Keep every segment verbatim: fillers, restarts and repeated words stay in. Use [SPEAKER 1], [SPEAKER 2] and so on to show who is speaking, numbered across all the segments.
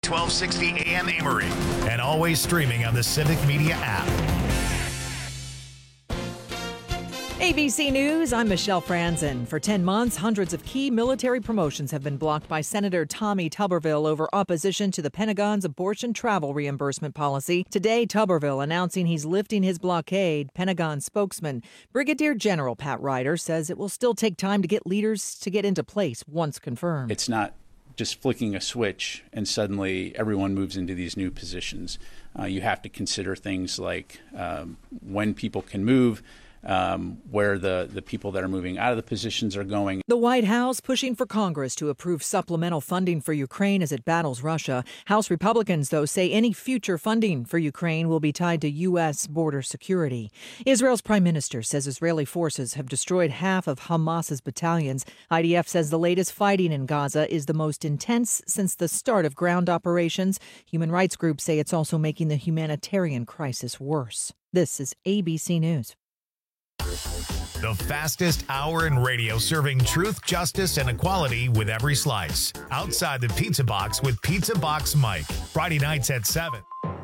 [SPEAKER 1] twelve sixty A M Amory, and always streaming on the Civic Media app.
[SPEAKER 2] A B C News, I'm Michelle Franzen. For ten months, hundreds of key military promotions have been blocked by Senator Tommy Tuberville over opposition to the Pentagon's abortion travel reimbursement policy. Today, Tuberville announcing he's lifting his blockade. Pentagon spokesman Brigadier General Pat Ryder says it will still take time to get leaders to get into place once confirmed.
[SPEAKER 3] It's not just flicking a switch and suddenly everyone moves into these new positions. Uh, you have to consider things like um, when people can move, Um, where the, the people that are moving out of the positions are going.
[SPEAKER 2] The White House pushing for Congress to approve supplemental funding for Ukraine as it battles Russia. House Republicans, though, say any future funding for Ukraine will be tied to U S border security. Israel's prime minister says Israeli forces have destroyed half of Hamas's battalions. I D F says the latest fighting in Gaza is the most intense since the start of ground operations. Human rights groups say it's also making the humanitarian crisis worse. This is A B C News.
[SPEAKER 1] The fastest hour in radio, serving truth, justice, and equality with every slice. Outside the Pizza Box with Pizza Box Mike. Friday nights at seven.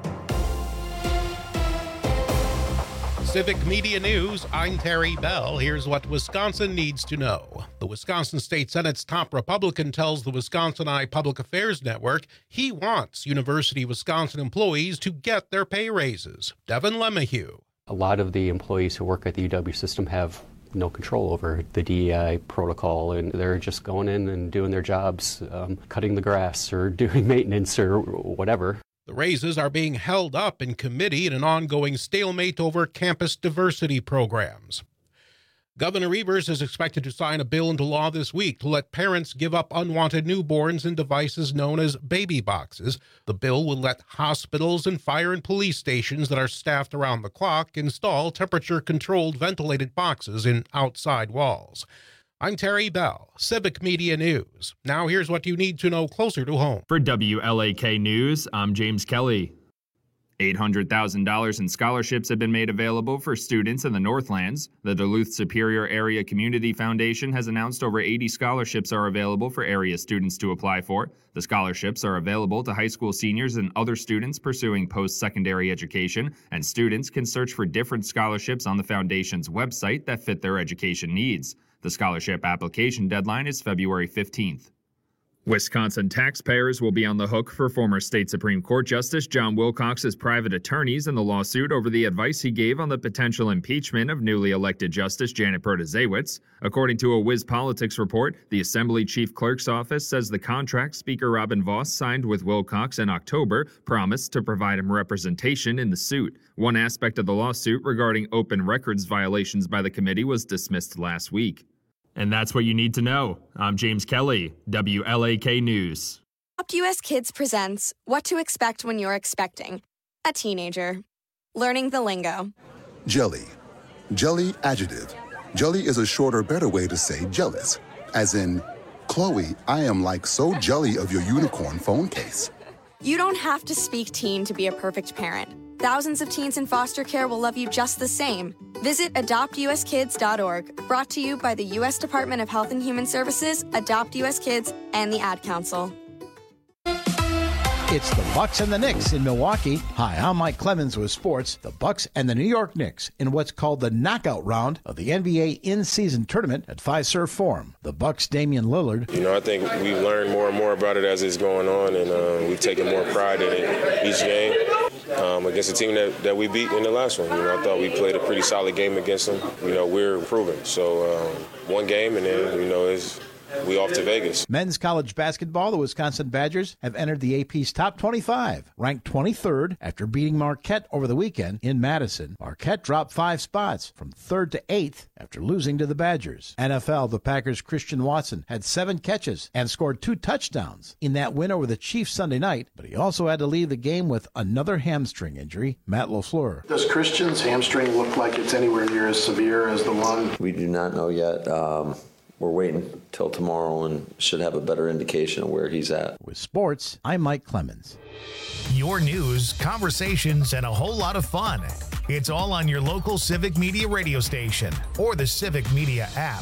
[SPEAKER 4] Civic Media News, I'm Terry Bell. Here's what Wisconsin needs to know. The Wisconsin State Senate's top Republican tells the Wisconsin Eye Public Affairs Network he wants University of Wisconsin employees to get their pay raises. Devin Lemahieu.
[SPEAKER 5] A lot of the employees who work at the U W system have no control over the D E I protocol, and they're just going in and doing their jobs, um, cutting the grass or doing maintenance or whatever.
[SPEAKER 4] The raises are being held up in committee in an ongoing stalemate over campus diversity programs. Governor Evers is expected to sign a bill into law this week to let parents give up unwanted newborns in devices known as baby boxes. The bill will let hospitals and fire and police stations that are staffed around the clock install temperature-controlled ventilated boxes in outside walls. I'm Terry Bell, Civic Media News. Now here's what you need to know closer to home.
[SPEAKER 6] For W L A K News, I'm James Kelly. eight hundred thousand dollars in scholarships have been made available for students in the Northlands. The Duluth Superior Area Community Foundation has announced over eighty scholarships are available for area students to apply for. The scholarships are available to high school seniors and other students pursuing post-secondary education, and students can search for different scholarships on the foundation's website that fit their education needs. The scholarship application deadline is February fifteenth. Wisconsin taxpayers will be on the hook for former state Supreme Court Justice John Wilcox's private attorneys in the lawsuit over the advice he gave on the potential impeachment of newly elected Justice Janet Protasiewicz. According to a Wiz Politics report, the Assembly Chief Clerk's office says the contract Speaker Robin Voss signed with Wilcox in October promised to provide him representation in the suit. One aspect of the lawsuit regarding open records violations by the committee was dismissed last week. And that's what you need to know. I'm James Kelly, W L A K News.
[SPEAKER 7] Adopt U S Kids presents What to Expect When You're Expecting a Teenager. Learning the lingo.
[SPEAKER 8] Jelly. Jelly adjective. Jelly is a shorter, better way to say jealous. As in, Chloe, I am like so jelly of your unicorn phone case.
[SPEAKER 7] You don't have to speak teen to be a perfect parent. Thousands of teens in foster care will love you just the same. Visit adopt u s kids dot org, brought to you by the U S Department of Health and Human Services, Adopt U S Kids, and the Ad Council.
[SPEAKER 9] It's the Bucks and the Knicks in Milwaukee. Hi, I'm Mike Clemens with sports. The Bucks and the New York Knicks in what's called the knockout round of the N B A in-season tournament at Fiserv Forum. The Bucks' Damian Lillard.
[SPEAKER 10] You know, I think we've learned more and more about it as it's going on, and uh, we've taken more pride in it each game. Um, against the team that, that we beat in the last one. You know, I thought we played a pretty solid game against them. You know, we're improving. So um, one game, and then, you know, it's we off to Vegas.
[SPEAKER 9] Men's college basketball, the Wisconsin Badgers have entered the A P's top twenty-five, ranked twenty-third after beating Marquette over the weekend in Madison. Marquette dropped five spots from third to eighth after losing to the Badgers. N F L, the Packers' Christian Watson had seven catches and scored two touchdowns in that win over the Chiefs Sunday night, but he also had to leave the game with another hamstring injury. Matt LaFleur.
[SPEAKER 11] Does Christian's hamstring look like it's anywhere near as severe as the one?
[SPEAKER 12] We do not know yet. Um, we're waiting till tomorrow and should have a better indication of where he's at.
[SPEAKER 9] With sports, I'm Mike Clemens.
[SPEAKER 1] Your news, conversations, and a whole lot of fun. It's all on your local Civic Media radio station or the Civic Media app.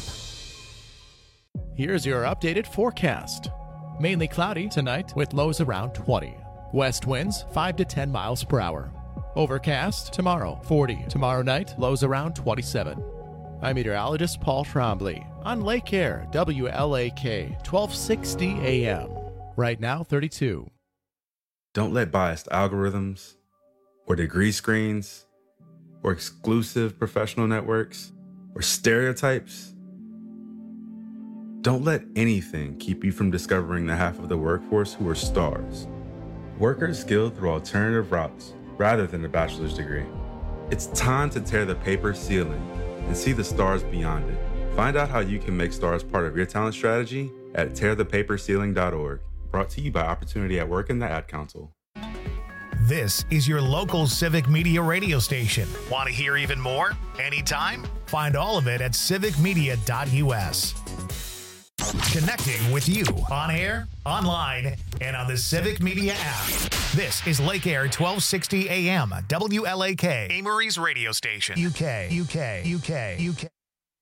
[SPEAKER 13] Here's your updated forecast. Mainly cloudy tonight with lows around twenty. West winds five to ten miles per hour. Overcast tomorrow, forty. Tomorrow night, lows around twenty-seven. I'm meteorologist Paul Trombley on Lake Air, W L A K, twelve sixty A M. Right now, thirty-two.
[SPEAKER 14] Don't let biased algorithms or degree screens or exclusive professional networks or stereotypes, don't let anything keep you from discovering the half of the workforce who are stars. Workers skilled through alternative routes rather than a bachelor's degree. It's time to tear the paper ceiling and see the stars beyond it. Find out how you can make stars part of your talent strategy at tear the paper ceiling dot org. Brought to you by Opportunity at Work and the Ad Council.
[SPEAKER 1] This is your local Civic Media radio station. Want to hear even more? Anytime? Find all of it at civic media dot U S. Connecting with you on air, online, and on the Civic Media app. This is Lake Air twelve sixty A M, W L A K, Amory's radio station. U K, U K, U K, U K.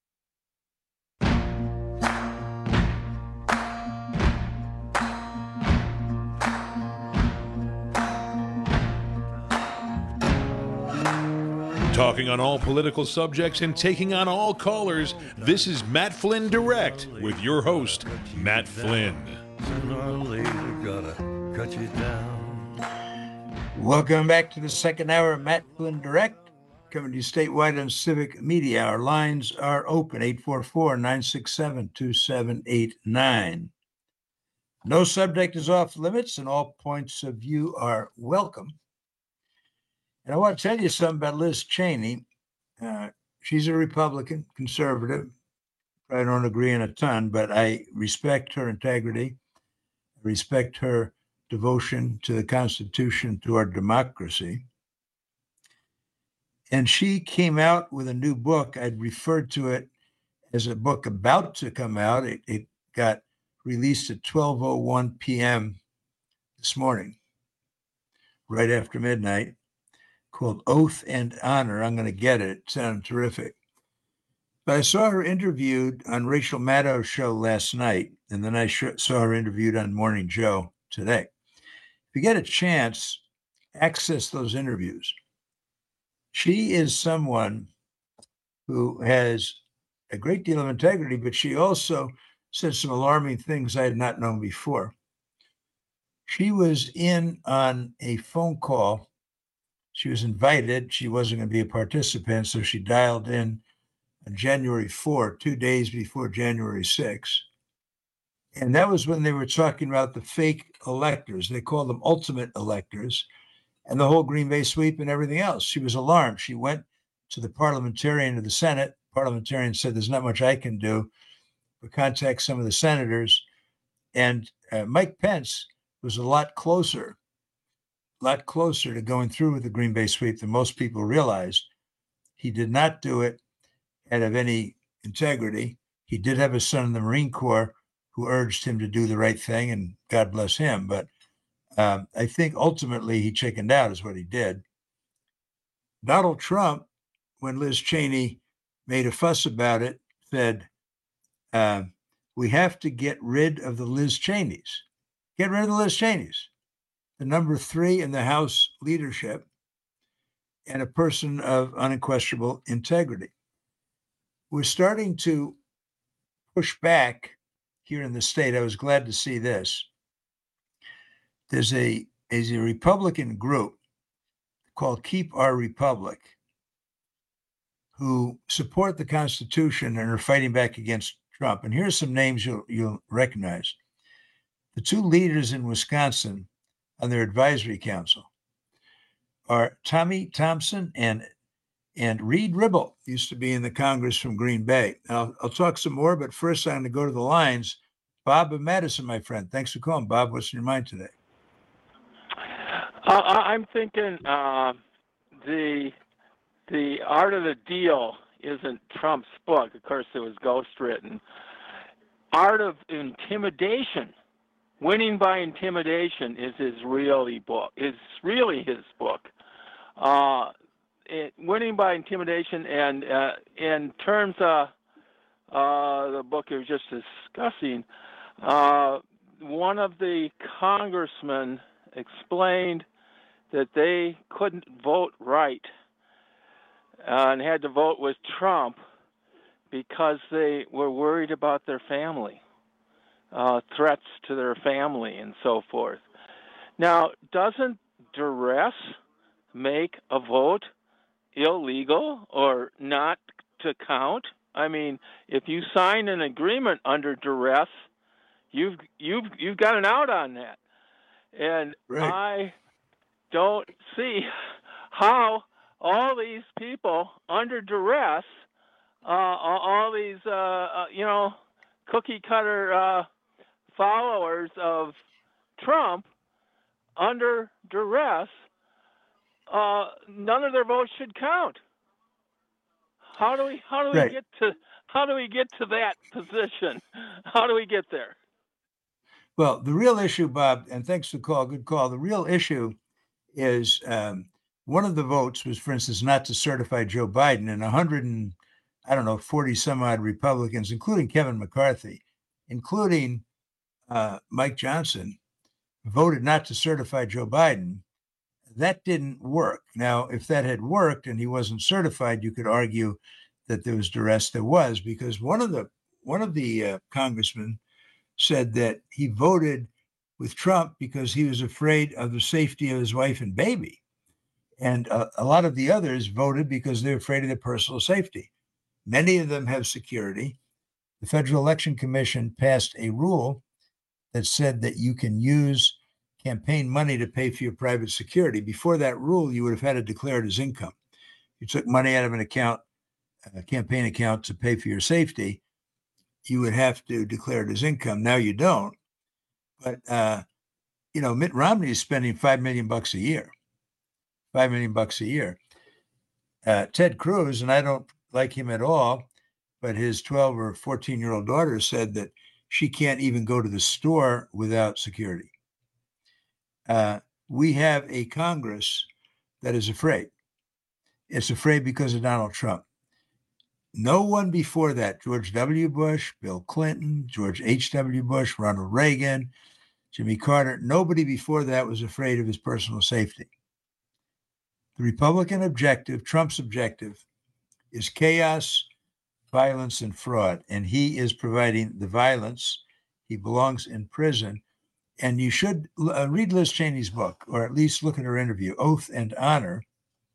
[SPEAKER 15] Talking on all political subjects and taking on all callers, this is Matt Flynn Direct with your host, Matt Flynn.
[SPEAKER 16] Sooner or later, gotta cut you down.
[SPEAKER 17] Welcome back to the second hour of Matt Flynn Direct, coming to you statewide on Civic Media. Our lines are open, eight four four, nine six seven, two seven eight nine. No subject is off limits, and all points of view are welcome. And I want to tell you something about Liz Cheney. Uh, she's a Republican, conservative. I don't agree on a ton, but I respect her integrity. I respect her devotion to the Constitution, to our democracy. And she came out with a new book. I'd referred to it as a book about to come out. It, it got released at twelve oh one p.m. this morning, right after midnight, called Oath and Honor. I'm going to get it. It sounded terrific. But I saw her interviewed on Rachel Maddow's show last night, and then I sh- saw her interviewed on Morning Joe today. If you get a chance, access those interviews. She is someone who has a great deal of integrity, but she also said some alarming things I had not known before. She was in on a phone call. She was invited. She wasn't going to be a participant, so she dialed in on January fourth, two days before January sixth. And that was when they were talking about the fake electors. They call them ultimate electors, and the whole Green Bay sweep and everything else. She was alarmed. She went to the parliamentarian of the Senate. The parliamentarian said, there's not much I can do, but contact some of the senators. And uh, Mike Pence was a lot closer lot closer to going through with the Green Bay sweep than most people realized. He did not do it out of any integrity. He did have a son in the Marine Corps who urged him to do the right thing, and God bless him. But um, I think ultimately he chickened out is what he did. Donald Trump, when Liz Cheney made a fuss about it, said, uh, we have to get rid of the Liz Cheneys. Get rid of the Liz Cheneys. The number three in the House leadership, and a person of unquestionable integrity. We're starting to push back here in the state. I was glad to see this. There's a, there's a Republican group called Keep Our Republic who support the Constitution and are fighting back against Trump. And here's some names you'll, you'll recognize. The two leaders in Wisconsin on their advisory council are Tommy Thompson and and Reed Ribble, used to be in the Congress from Green Bay. I'll, I'll talk some more, but first I'm going to go to the lines. Bob of Madison, my friend. Thanks for calling. Bob, what's in your mind today?
[SPEAKER 18] Uh, I'm thinking uh, the the Art of the Deal isn't Trump's book. Of course, it was ghostwritten. Art of Intimidation. Winning by Intimidation is his really book. Is really his book. Uh, it, Winning by Intimidation, and uh, in terms of uh, the book you were just discussing, uh, one of the congressmen explained that they couldn't vote right uh, and had to vote with Trump because they were worried about their family, uh, threats to their family and so forth. Now, doesn't duress make a vote illegal or not to count? I mean, if you sign an agreement under duress, you've you've you've got an out on that. And right. I don't see how all these people under duress, uh, all these uh, uh, you know cookie cutter uh, followers of Trump under duress, uh, none of their votes should count. How do we how do
[SPEAKER 17] right.
[SPEAKER 18] we get to how do we get to that position? How do we get there?
[SPEAKER 17] Well, the real issue, Bob, and thanks for the call, good call. The real issue is um, one of the votes was, for instance, not to certify Joe Biden, and one hundred and I don't know forty some odd Republicans, including Kevin McCarthy, including uh, Mike Johnson, voted not to certify Joe Biden. That didn't work. Now, if that had worked and he wasn't certified, you could argue that there was duress. There was, because one of the one of the uh, congressmen said that he voted with Trump because he was afraid of the safety of his wife and baby, and uh, a lot of the others voted because they're afraid of their personal safety. Many of them have security. The Federal Election Commission passed a rule that said that you can use campaign money to pay for your private security. Before that rule, you would have had to declare it as income. You took money out of an account, a campaign account, to pay for your safety, you would have to declare it as income. Now you don't. But, uh, you know, Mitt Romney is spending five million bucks a year, five million bucks a year. Uh, Ted Cruz, and I don't like him at all, but his twelve or fourteen year old daughter said that she can't even go to the store without security. Uh, we have a Congress that is afraid. It's afraid because of Donald Trump. No one before that, George W. Bush, Bill Clinton, George H W. Bush, Ronald Reagan, Jimmy Carter, nobody before that was afraid of his personal safety. The Republican objective, Trump's objective, is chaos, violence, and fraud. And he is providing the violence. He belongs in prison. And you should uh, read Liz Cheney's book, or at least look at her interview, Oath and Honor.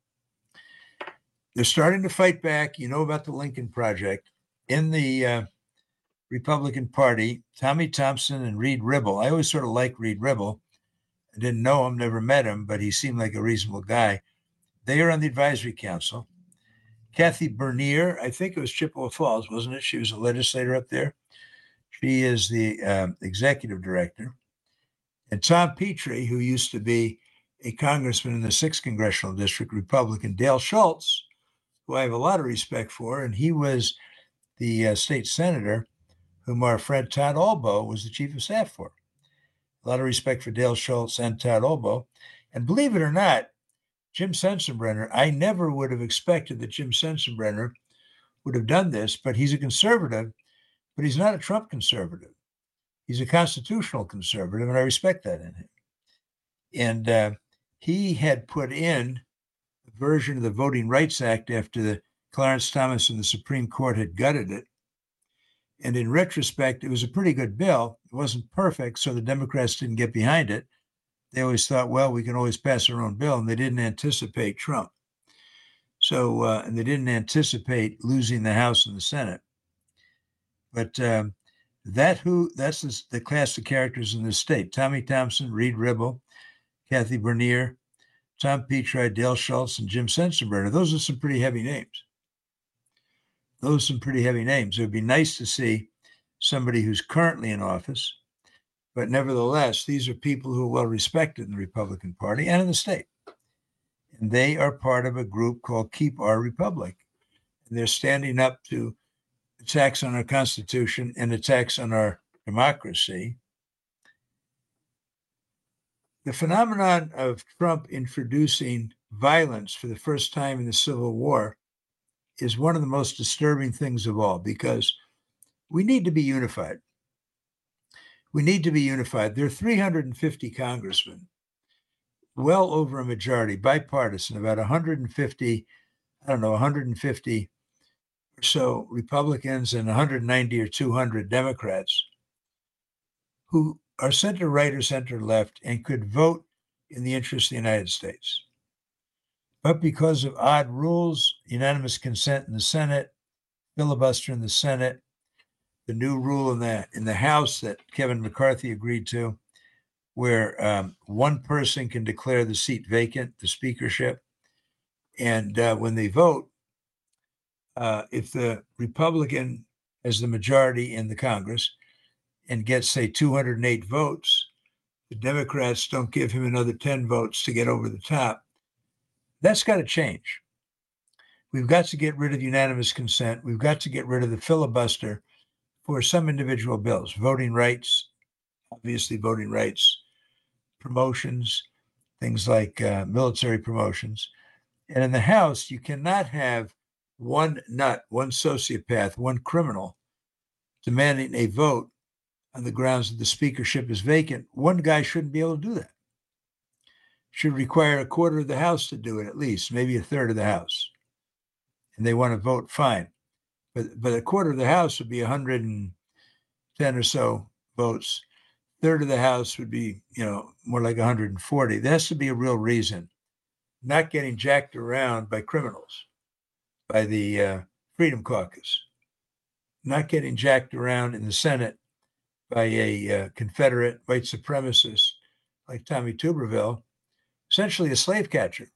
[SPEAKER 17] They're starting to fight back. You know about the Lincoln Project. In the uh, Republican Party, Tommy Thompson and Reed Ribble. I always sort of liked Reed Ribble. I didn't know him, never met him, but he seemed like a reasonable guy. They are on the advisory council. Kathy Bernier, I think it was Chippewa Falls, wasn't it? She was a legislator up there. She is the uh, executive director. And Tom Petrie, who used to be a congressman in the sixth Congressional District, Republican, Dale Schultz, who I have a lot of respect for, and he was the uh, state senator whom our friend Todd Albo was the chief of staff for. A lot of respect for Dale Schultz and Todd Albo. And believe it or not, Jim Sensenbrenner, I never would have expected that Jim Sensenbrenner would have done this, but he's a conservative, but he's not a Trump conservative. He's a constitutional conservative, and I respect that in him. And uh, he had put in a version of the Voting Rights Act after the Clarence Thomas and the Supreme Court had gutted it. And in retrospect, it was a pretty good bill. It wasn't perfect, so the Democrats didn't get behind it. They always thought, well, we can always pass our own bill, and they didn't anticipate Trump. So, uh, and they didn't anticipate losing the House and the Senate. But um, that who that's the, the class of characters in this state: Tommy Thompson, Reed Ribble, Kathy Bernier, Tom Petrie, Dale Schultz, and Jim Sensenbrenner. Those are some pretty heavy names. Those are some pretty heavy names. It would be nice to see somebody who's currently in office, but nevertheless, these are people who are well respected in the Republican Party and in the state. And they are part of a group called Keep Our Republic. And they're standing up to attacks on our Constitution and attacks on our democracy. The phenomenon of Trump introducing violence for the first time in the Civil War is one of the most disturbing things of all, because we need to be unified. We need to be unified. There are three hundred fifty congressmen well over a majority, bipartisan, about one hundred fifty, I don't know, one hundred fifty or so Republicans and one hundred ninety or two hundred Democrats who are center right or center left and could vote in the interest of the United States. But because of odd rules, unanimous consent in the Senate, filibuster in the Senate, the new rule in the in the House that Kevin McCarthy agreed to, where um, one person can declare the seat vacant, the speakership, and uh, when they vote, uh, if the Republican has the majority in the Congress and gets, say, two hundred eight votes, the Democrats don't give him another ten votes to get over the top. That's got to change. We've got to get rid of unanimous consent. We've got to get rid of the filibuster for some individual bills, voting rights, obviously voting rights, promotions, things like uh, military promotions. And in the House, you cannot have one nut, one sociopath, one criminal demanding a vote on the grounds that the speakership is vacant. One guy shouldn't be able to do that. Should require a quarter of the House to do it, at least, maybe a third of the House. And they want to vote, fine. But, but a quarter of the House would be one hundred ten or so votes. Third of the House would be, you know, more like one hundred forty. There has to be a real reason. Not getting jacked around by criminals, by the uh, Freedom Caucus. Not getting jacked around in the Senate by a uh, Confederate white supremacist like Tommy Tuberville, essentially a slave catcher.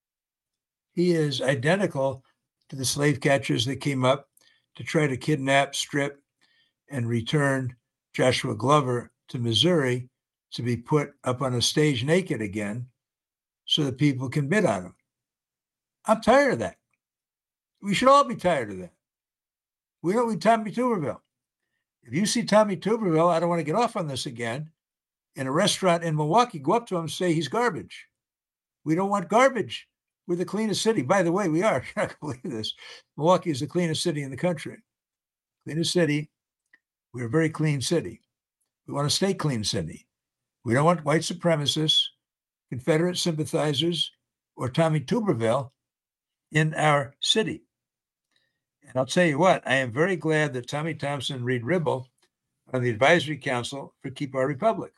[SPEAKER 17] He is identical to the slave catchers that came up to try to kidnap, strip, and return Joshua Glover to Missouri to be put up on a stage naked again so that people can bid on him. I'm tired of that. We should all be tired of that. We don't need Tommy Tuberville. If you see Tommy Tuberville, I don't want to get off on this again, in a restaurant in Milwaukee, go up to him and say he's garbage. We don't want garbage. We're the cleanest city. By the way, we are. You're not going to believe this. Milwaukee is the cleanest city in the country. Cleanest city. We're a very clean city. We want to stay clean city. We don't want white supremacists, Confederate sympathizers, or Tommy Tuberville in our city. And I'll tell you what, I am very glad that Tommy Thompson and Reed Ribble are the advisory council for Keep Our Republic.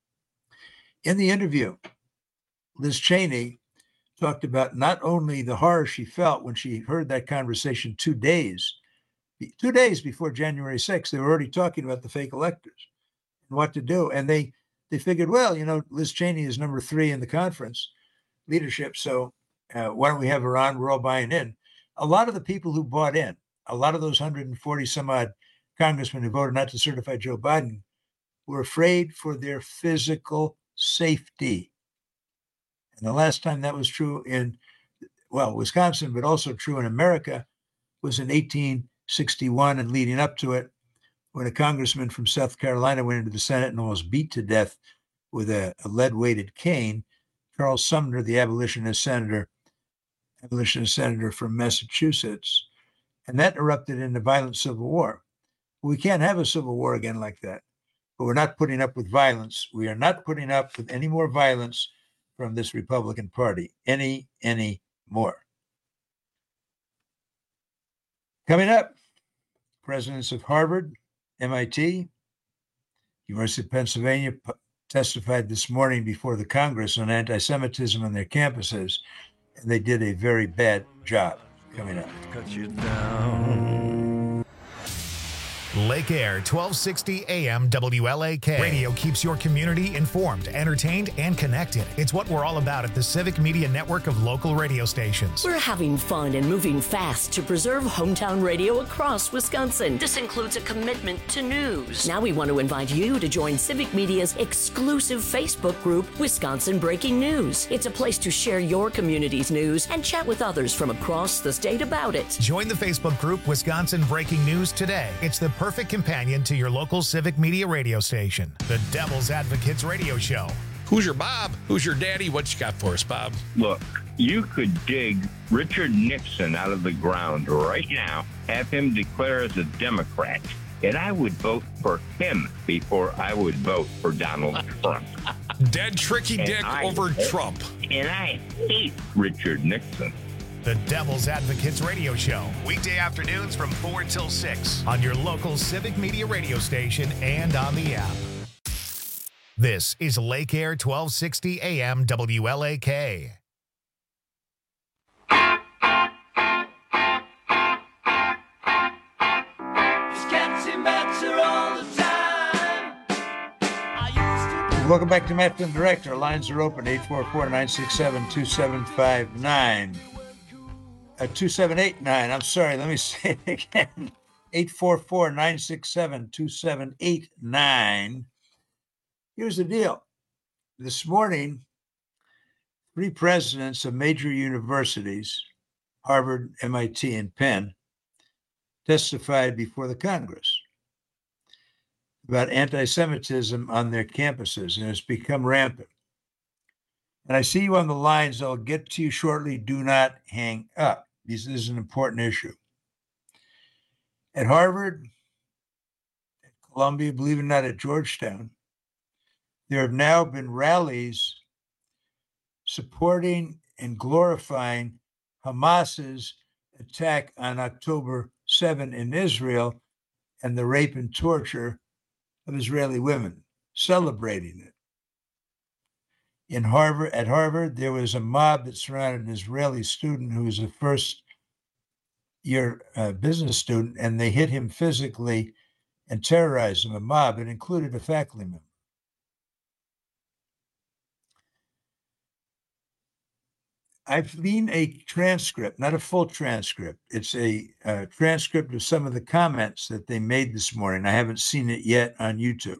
[SPEAKER 17] In the interview, Liz Cheney talked about not only the horror she felt when she heard that conversation two days, two days before January sixth, they were already talking about the fake electors and what to do. And they, they figured, well, you know, Liz Cheney is number three in the conference leadership, so uh, why don't we have her on? We're all buying in. A lot of the people who bought in, a lot of those one hundred forty some odd congressmen who voted not to certify Joe Biden were afraid for their physical safety. And the last time that was true in, well, Wisconsin, but also true in America, was in eighteen sixty-one and leading up to it, when a congressman from South Carolina went into the Senate and almost beat to death with a, a lead-weighted cane, Charles Sumner, the abolitionist senator, abolitionist senator from Massachusetts, and that erupted in a violent civil war. We can't have a civil war again like that, but we're not putting up with violence. We are not putting up with any more violence from this Republican Party, any, any more. Coming up, presidents of Harvard, M I T, University of Pennsylvania p- testified this morning before the Congress on anti-Semitism on their campuses, and they did a very bad job. Coming up.
[SPEAKER 16] Cut you down.
[SPEAKER 1] Lake Air, twelve sixty A M W L A K. Radio keeps your community informed, entertained, and connected. It's what we're all about at the Civic Media Network of local radio stations.
[SPEAKER 19] We're having fun and moving fast to preserve hometown radio across Wisconsin. This includes a commitment to news. Now we want to invite you to join Civic Media's exclusive Facebook group, Wisconsin Breaking News. It's a place to share your community's news and chat with others from across the state about it.
[SPEAKER 1] Join the Facebook group, Wisconsin Breaking News, today. It's the perfect companion to your local Civic Media radio station, the Devil's Advocates radio show.
[SPEAKER 20] Who's your Bob? Who's your daddy? What you got for us, Bob?
[SPEAKER 21] Look, you could dig Richard Nixon out of the ground right now, have him declare as a Democrat, and I would vote for him before I would vote for Donald Trump.
[SPEAKER 20] Dead tricky
[SPEAKER 21] And
[SPEAKER 20] dick
[SPEAKER 21] I-
[SPEAKER 20] over Trump.
[SPEAKER 21] And I hate Richard Nixon.
[SPEAKER 1] The Devil's Advocates Radio Show, weekday afternoons from four till six on your local Civic Media radio station and on the app. This is Lake Air twelve sixty A M W L A K.
[SPEAKER 17] Welcome back to Matt Flynn Direct. Our lines are open, eight four four, nine six seven, two seven five nine. Uh, two seven eight nine. I'm sorry, let me say it again. eight four four, nine six seven, two seven eight nine. Here's the deal. This morning, three presidents of major universities, Harvard, M I T, and Penn, testified before the Congress about anti-Semitism on their campuses, and it's become rampant. And I see you on the lines. I'll get to you shortly. Do not hang up. This is an important issue. At Harvard, at Columbia, believe it or not, at Georgetown, there have now been rallies supporting and glorifying Hamas's attack on October seventh in Israel and the rape and torture of Israeli women, celebrating it. In Harvard, at Harvard, there was a mob that surrounded an Israeli student who was a first year uh, business student, and they hit him physically and terrorized him. A mob, it included a faculty member. I've seen a transcript, not a full transcript. It's a uh, transcript of some of the comments that they made this morning. I haven't seen it yet on YouTube.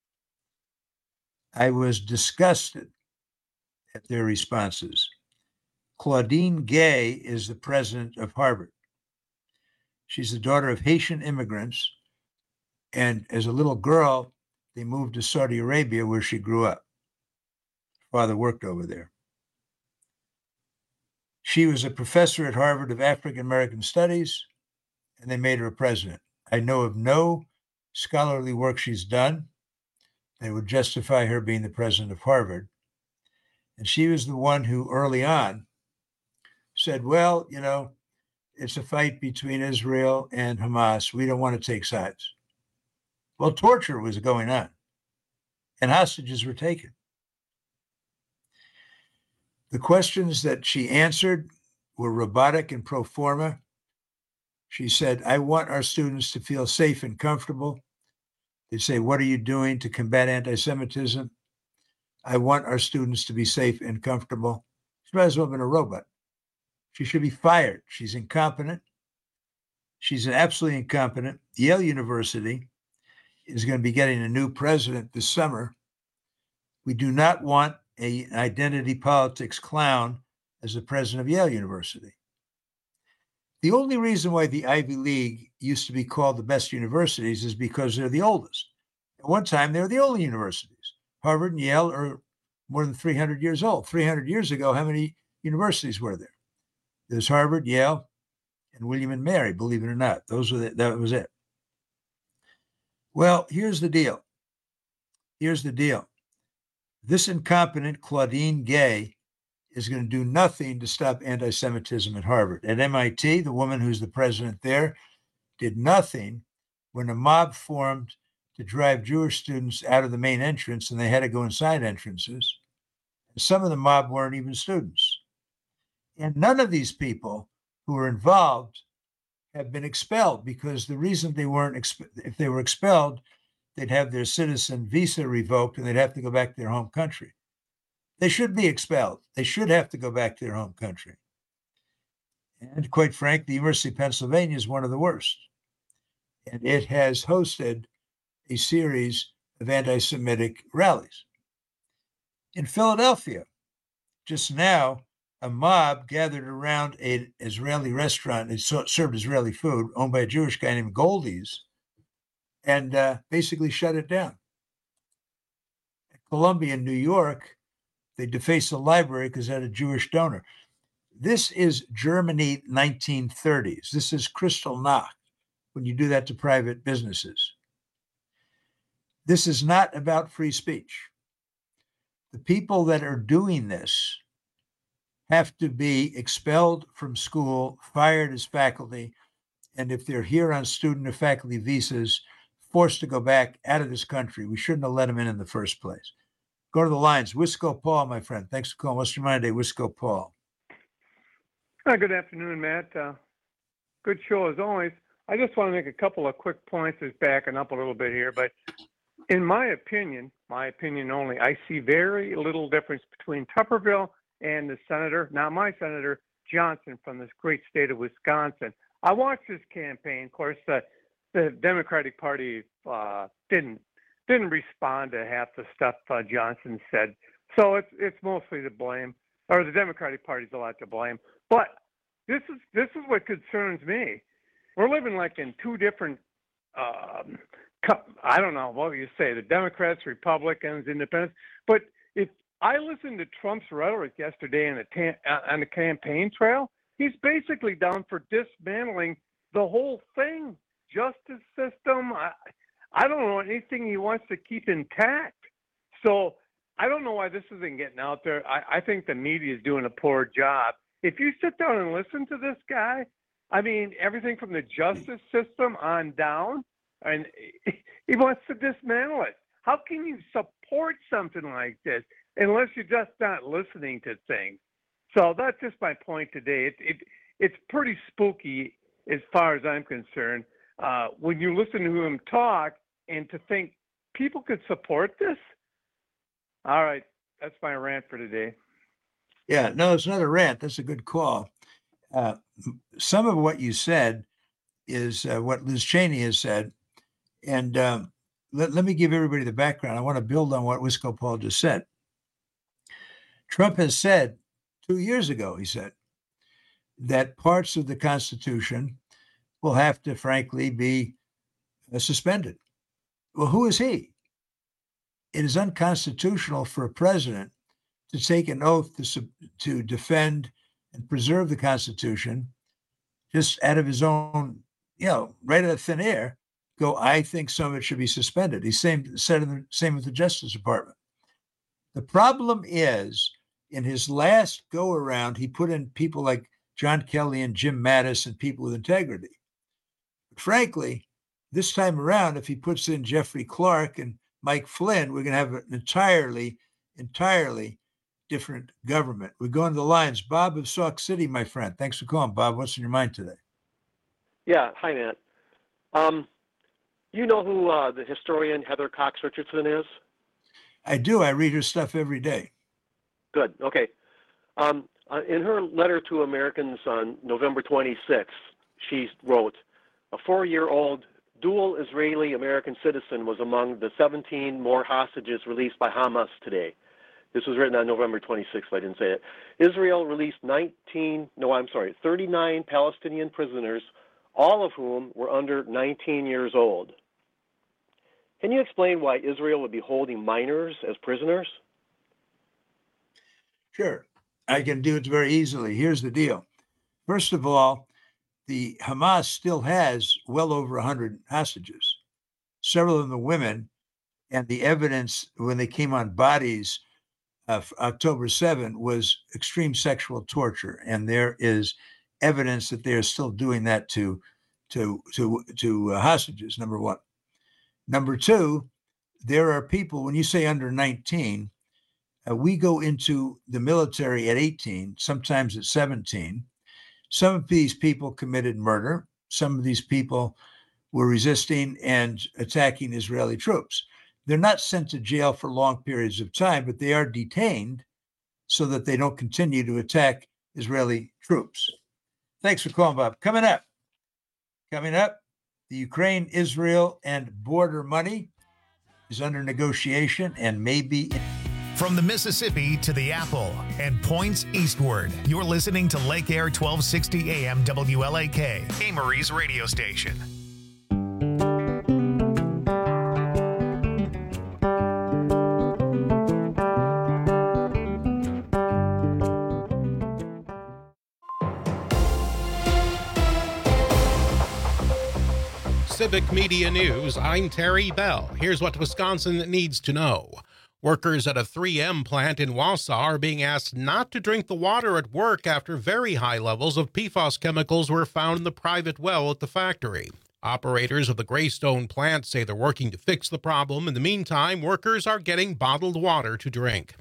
[SPEAKER 17] I was disgusted at their responses. Claudine Gay is the president of Harvard. She's the daughter of Haitian immigrants. And as a little girl, they moved to Saudi Arabia, where she grew up. Her father worked over there. She was a professor at Harvard of African American Studies, and they made her a president. I know of no scholarly work she's done that would justify her being the president of Harvard. And she was the one who early on said, well, you know, it's a fight between Israel and Hamas. We don't want to take sides. Well, torture was going on, and hostages were taken. The questions that she answered were robotic and pro forma. She said, I want our students to feel safe and comfortable. They'd say, what are you doing to combat anti-Semitism? I want our students to be safe and comfortable. She might as well have been a robot. She should be fired. She's incompetent. She's absolutely incompetent. Yale University is going to be getting a new president this summer. We do not want a, an identity politics clown as the president of Yale University. The only reason why the Ivy League used to be called the best universities is because they're the oldest. At one time, they were the only universities. Harvard and Yale are more than three hundred years old. three hundred years ago, how many universities were there? There's Harvard, Yale, and William and Mary, believe it or not. Those were the, that was it. Well, here's the deal. Here's the deal. This incompetent Claudine Gay is going to do nothing to stop anti-Semitism at Harvard. At M I T, the woman who's the president there did nothing when a mob formed to drive Jewish students out of the main entrance, and they had to go in side entrances. And some of the mob weren't even students. And none of these people who were involved have been expelled, because the reason they weren't, exp- if they were expelled, they'd have their citizen visa revoked and they'd have to go back to their home country. They should be expelled. They should have to go back to their home country. And quite frankly, the University of Pennsylvania is one of the worst. And it has hosted a series of anti-Semitic rallies. In Philadelphia, just now, a mob gathered around an Israeli restaurant that served Israeli food, owned by a Jewish guy named Goldie's, and uh, basically shut it down. At Columbia in New York, they defaced the library because it had a Jewish donor. This is Germany nineteen thirties. This is Kristallnacht, when you do that to private businesses. This is not about free speech. The people that are doing this have to be expelled from school, fired as faculty, and if they're here on student or faculty visas, forced to go back out of this country. We shouldn't have let them in in the first place. Go to the lines. Wisco Paul, my friend. Thanks for calling. What's your mind today? Wisco Paul.
[SPEAKER 3] Hi, good afternoon, Matt. Uh, good show as always. I just want to make a couple of quick points, just backing up a little bit here. But in my opinion, my opinion only, I see very little difference between Tuberville and the senator, not my senator, Johnson from this great state of Wisconsin. I watched this campaign. Of course, the, the Democratic Party uh, didn't didn't respond to half the stuff uh, Johnson said. So it's it's mostly to blame, or the Democratic Party's a lot to blame. But this is this is what concerns me. We're living like in two different, um, I don't know, what you say, the Democrats, Republicans, Independents. But if I listened to Trump's rhetoric yesterday on the, ta- on the campaign trail, he's basically down for dismantling the whole thing. Justice system, I, I don't know anything he wants to keep intact. So I don't know why this isn't getting out there. I, I think the media is doing a poor job. If you sit down and listen to this guy, I mean, everything from the justice system on down, and he wants to dismantle it. How can you support something like this unless you're just not listening to things? So that's just my point today. It, it it's pretty spooky as far as I'm concerned uh, when you listen to him talk and to think people could support this. All right, that's my rant for today.
[SPEAKER 17] Yeah, no, it's another rant. That's a good call. Uh, some of what you said is uh, what Liz Cheney has said. And um, let, let me give everybody the background. I want to build on what Wisco Paul just said. Trump has said two years ago, he said, that parts of the Constitution will have to, frankly, be uh, suspended. Well, who is he? It is unconstitutional for a president to take an oath to, to defend and preserve the Constitution just out of his own, you know, right out of thin air, go, I think some of it should be suspended. He's same, said the same with the Justice Department. The problem is, in his last go around, he put in people like John Kelly and Jim Mattis and people with integrity. But frankly, this time around, if he puts in Jeffrey Clark and Mike Flynn, we're going to have an entirely, entirely different government. We're going to the lines. Bob of Sauk City, my friend. Thanks for calling, Bob. What's in your mind today?
[SPEAKER 22] Yeah. Hi, Matt. Um, you know who uh, the historian Heather Cox Richardson is?
[SPEAKER 17] I do. I read her stuff every day.
[SPEAKER 22] Good. Okay. Um, uh, in her letter to Americans on November twenty-sixth, she wrote, a four-year-old dual Israeli-American citizen was among the seventeen more hostages released by Hamas today. This was written on November twenty-sixth, I didn't say it. Israel released nineteen, no, I'm sorry, thirty-nine Palestinian prisoners, all of whom were under nineteen years old. Can you explain why Israel would be holding minors as prisoners?
[SPEAKER 17] Sure, I can do it very easily. Here's the deal. First of all, the Hamas still has well over one hundred hostages. Several of them are women, and the evidence when they came on bodies of October seventh was extreme sexual torture, and there is evidence that they are still doing that to to to to uh, hostages. Number one. Number two, there are people. When you say under nineteen, uh, we go into the military at eighteen, sometimes at seventeen. Some of these people committed murder. Some of these people were resisting and attacking Israeli troops. They're not sent to jail for long periods of time, but they are detained so that they don't continue to attack Israeli troops. Thanks for calling, Bob. Coming up, coming up, the Ukraine, Israel, and border money is under negotiation and maybe.
[SPEAKER 1] From the Mississippi to the Apple and points eastward, you're listening to Lake Air twelve sixty A M W L A K, Amory's radio station.
[SPEAKER 4] Civic Media News, I'm Terry Bell. Here's what Wisconsin needs to know. Workers at a three M plant in Wausau are being asked not to drink the water at work after very high levels of P FAS chemicals were found in the private well at the factory. Operators of the Greystone plant say they're working to fix the problem. In the meantime, workers are getting bottled water to drink.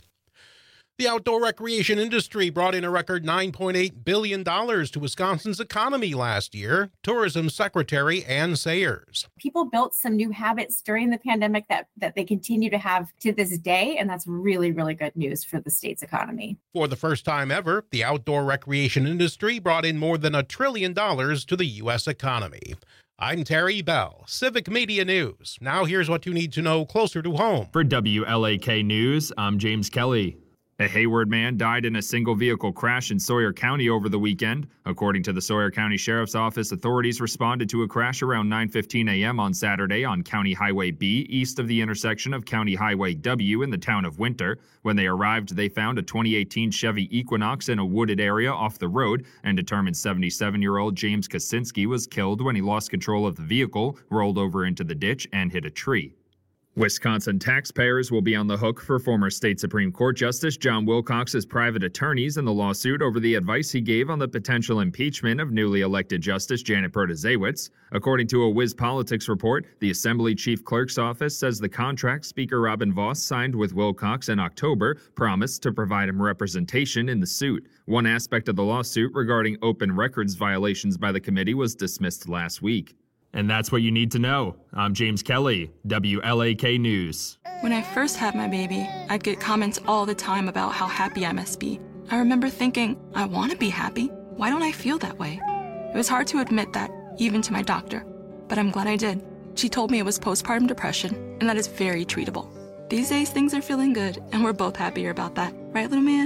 [SPEAKER 4] The outdoor recreation industry brought in a record nine point eight billion dollars to Wisconsin's economy last year. Tourism Secretary Ann Sayers.
[SPEAKER 2] People built some new habits during the pandemic that, that they continue to have to this day, and that's really, really good news for the state's economy.
[SPEAKER 4] For the first time ever, the outdoor recreation industry brought in more than a trillion dollars to the U S economy. I'm Terry Bell, Civic Media News. Now here's what you need to know closer to home.
[SPEAKER 6] For W L A K News, I'm James Kelly. A Hayward man died in a single-vehicle crash in Sawyer County over the weekend. According to the Sawyer County Sheriff's Office, authorities responded to a crash around nine fifteen a.m. on Saturday on County Highway B, east of the intersection of County Highway W in the town of Winter. When they arrived, they found a twenty eighteen Chevy Equinox in a wooded area off the road and determined seventy-seven-year-old James Kaczynski was killed when he lost control of the vehicle, rolled over into the ditch, and hit a tree. Wisconsin taxpayers will be on the hook for former state Supreme Court Justice John Wilcox's private attorneys in the lawsuit over the advice he gave on the potential impeachment of newly elected Justice Janet Protasiewicz. According to a Wiz Politics report, the Assembly Chief Clerk's office says the contract Speaker Robin Vos signed with Wilcox in October promised to provide him representation in the suit. One aspect of the lawsuit regarding open records violations by the committee was dismissed last week. And that's what you need to know. I'm James Kelly, W L A K News.
[SPEAKER 5] When I first had my baby, I'd get comments all the time about how happy I must be. I remember thinking, I want to be happy. Why don't I feel that way? It was hard to admit that, even to my doctor. But I'm glad I did. She told me it was postpartum depression, and that is very treatable. These days, things are feeling good, and we're both happier about that. Right, little man?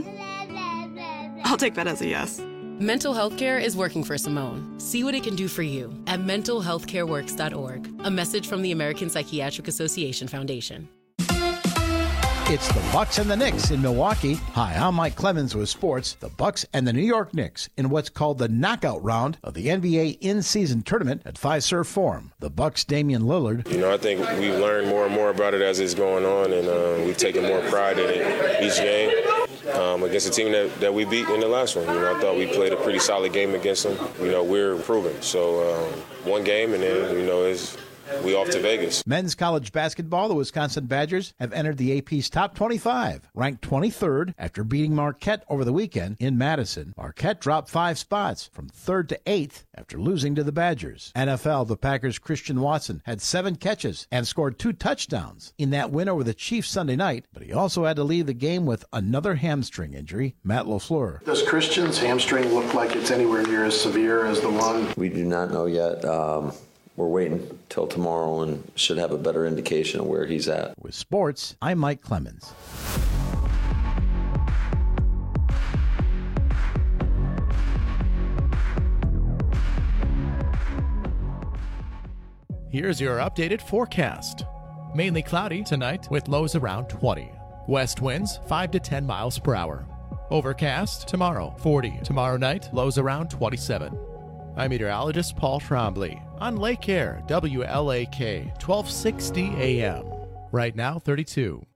[SPEAKER 5] I'll take that as a yes.
[SPEAKER 23] Mental health care is working for Simone. See what it can do for you at mental health care works dot org. A message from the American Psychiatric Association Foundation.
[SPEAKER 9] It's the Bucks and the Knicks in Milwaukee. Hi, I'm Mike Clemens with sports. The Bucks and the New York Knicks in what's called the knockout round of the N B A in-season tournament at Fiserv Forum. The Bucks' Damian Lillard.
[SPEAKER 10] You know, I think we've learned more and more about it as it's going on, and uh, we've taken more pride in it each game. Um, against a team that, that we beat in the last one. You know, I thought we played a pretty solid game against them. You know, we're improving. So um, one game, and then, you know, it's we off to Vegas.
[SPEAKER 9] Men's college basketball, the Wisconsin Badgers have entered the A P's top twenty-five, ranked twenty-third after beating Marquette over the weekend in Madison. Marquette dropped five spots from third to eighth after losing to the Badgers. N F L, the Packers' Christian Watson had seven catches and scored two touchdowns in that win over the Chiefs Sunday night, but he also had to leave the game with another hamstring injury. Matt LaFleur.
[SPEAKER 11] Does Christian's hamstring look like it's anywhere near as severe as the one?
[SPEAKER 12] We do not know yet. Um, we're waiting till tomorrow and should have a better indication of where he's at.
[SPEAKER 9] With sports, I'm Mike Clemens.
[SPEAKER 13] Here's your updated forecast. Mainly cloudy tonight with lows around twenty. West winds five to ten miles per hour. Overcast tomorrow, forty. Tomorrow night, lows around twenty-seven. I'm meteorologist Paul Trombley on Lake Air, W L A K, twelve sixty A M. Right now, thirty-two.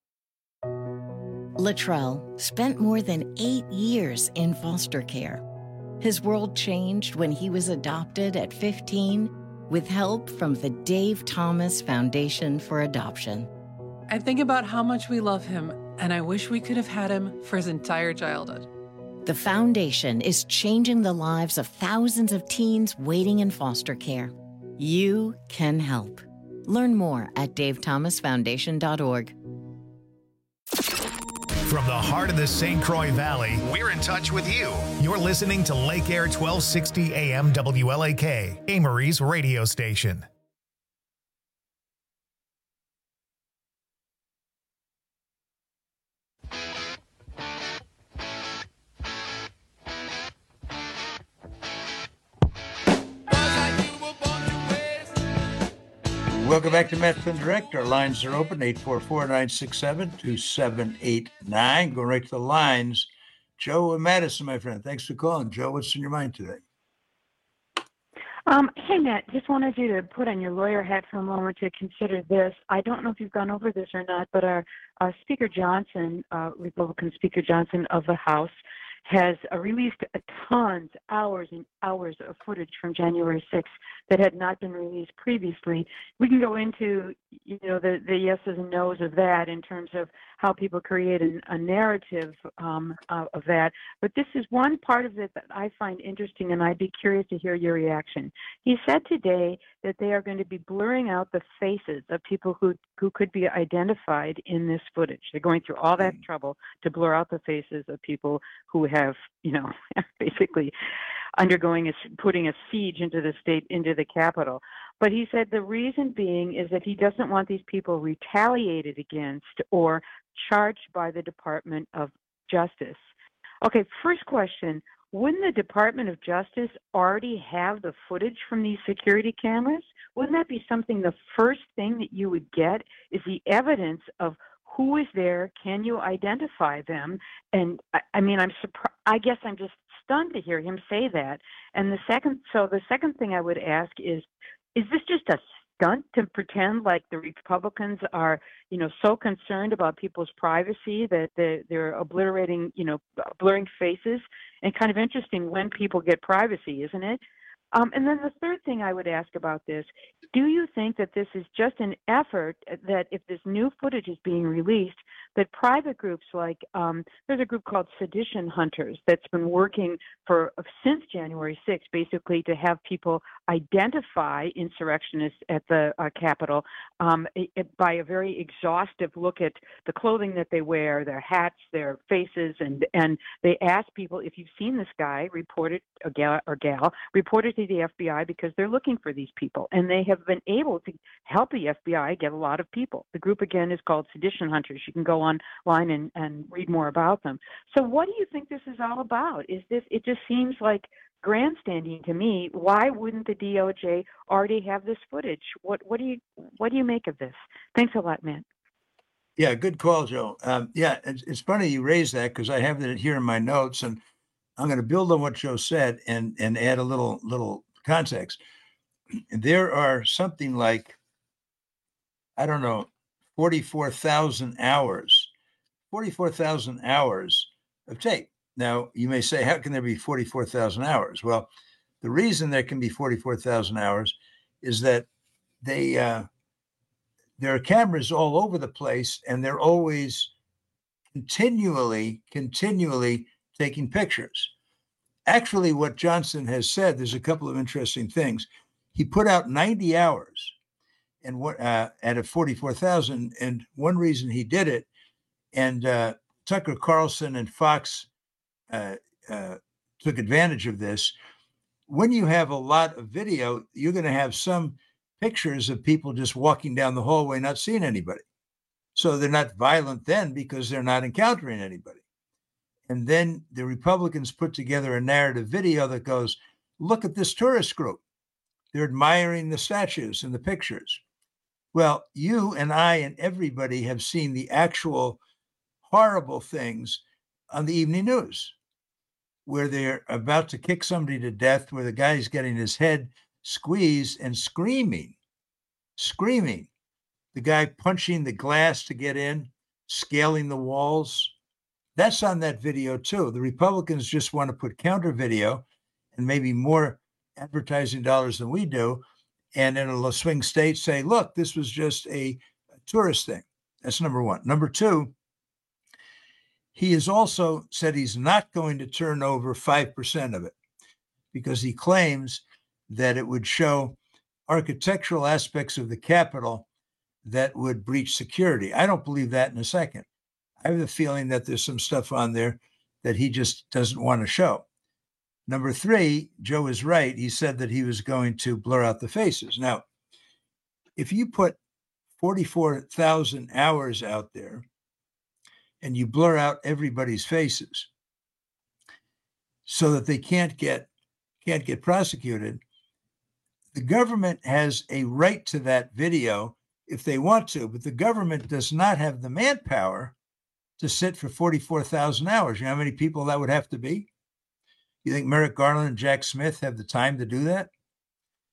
[SPEAKER 24] Latrell spent more than eight years in foster care. His world changed when he was adopted at fifteen with help from the Dave Thomas Foundation for Adoption.
[SPEAKER 25] I think about how much we love him, and I wish we could have had him for his entire childhood.
[SPEAKER 24] The foundation is changing the lives of thousands of teens waiting in foster care. You can help. Learn more at dave thomas foundation dot org.
[SPEAKER 1] From the heart of the Saint Croix Valley, we're in touch with you. You're listening to Lake Air twelve sixty A M W L A K, Amory's radio station.
[SPEAKER 17] Welcome back to Matt Flynn Direct. Our lines are open, eight four four, nine six seven, two seven eight nine. Go right to the lines. Joe and Madison, my friend. Thanks for calling. Joe, what's in your mind today?
[SPEAKER 7] Um, hey, Matt, just wanted you to put on your lawyer hat for a moment to consider this. I don't know if you've gone over this or not, but our uh, Speaker Johnson, uh, Republican Speaker Johnson of the House, has uh, released tons, hours and hours of footage from January sixth that had not been released previously. We can go into, you know, the, the yeses and nos of that in terms of how people create an, a narrative um, uh, of that. But this is one part of it that I find interesting, and I'd be curious to hear your reaction. He said today that they are going to be blurring out the faces of people who, who could be identified in this footage. They're going through all that trouble to blur out the faces of people who have, you know, basically undergoing a, putting a siege into the state, into the Capitol. But he said the reason being is that he doesn't want these people retaliated against or charged by the Department of Justice. Okay, first question, wouldn't the Department of Justice already have the footage from these security cameras? Wouldn't that be something, the first thing that you would get is the evidence of who is there? Can you identify them? And I, I mean, I'm surprised. I guess I'm just stunned to hear him say that. And the second, so the second thing I would ask is, is this just a stunt to pretend like the Republicans are, you know, so concerned about people's privacy that they're, they're obliterating, you know, blurring faces? And kind of interesting when people get privacy, isn't it? Um, and then the third thing I would ask about this, do you think that this is just an effort that if this new footage is being released, that private groups like, um, there's a group called Sedition Hunters that's been working for since January sixth, basically to have people identify insurrectionists at the uh, Capitol um, it, it, by a very exhaustive look at the clothing that they wear, their hats, their faces, and, and they ask people, if you've seen this guy, report it, or gal, or gal, report it to the F B I because they're looking for these people. And they have been able to help the F B I get a lot of people. The group, again, is called Sedition Hunters. You can go online and, and read more about them. So what do you think this is all about? Is this, it just seems like grandstanding to me. Why wouldn't the D O J already have this footage? What, what do you, what do you make of this? Thanks a lot, Matt.
[SPEAKER 17] Yeah, good call, Joe. Um, yeah, it's, it's funny you raised that because I have it here in my notes, and I'm going to build on what Joe said and, and add a little little context. There are something like, I don't know, forty-four thousand hours, forty-four thousand hours of tape. Now, you may say, how can there be forty-four thousand hours? Well, the reason there can be forty-four thousand hours is that they uh, there are cameras all over the place, and they're always continually, continually taking pictures. Actually, what Johnson has said, there's a couple of interesting things. He put out ninety hours and what uh, at a forty-four thousand, and one reason he did it, and uh, Tucker Carlson and Fox uh, uh, took advantage of this. When you have a lot of video, you're going to have some pictures of people just walking down the hallway, not seeing anybody. So they're not violent then because they're not encountering anybody. And then the Republicans put together a narrative video that goes, look at this tourist group. They're admiring the statues and the pictures. Well, you and I and everybody have seen the actual horrible things on the evening news, where they're about to kick somebody to death, where the guy's getting his head squeezed and screaming, screaming. The guy punching the glass to get in, scaling the walls. That's on that video too. The Republicans just want to put counter video and maybe more advertising dollars than we do. And in a swing state say, look, this was just a, a tourist thing. That's number one. Number two, he has also said he's not going to turn over five percent of it because he claims that it would show architectural aspects of the Capitol that would breach security. I don't believe that in a second. I have the feeling that there's some stuff on there that he just doesn't want to show. Number three, Joe is right. He said that he was going to blur out the faces. Now, if you put forty-four thousand hours out there and you blur out everybody's faces so that they can't get can't get prosecuted, the government has a right to that video if they want to, but the government does not have the manpower to sit for forty-four thousand hours. You know how many people that would have to be? You think Merrick Garland and Jack Smith have the time to do that?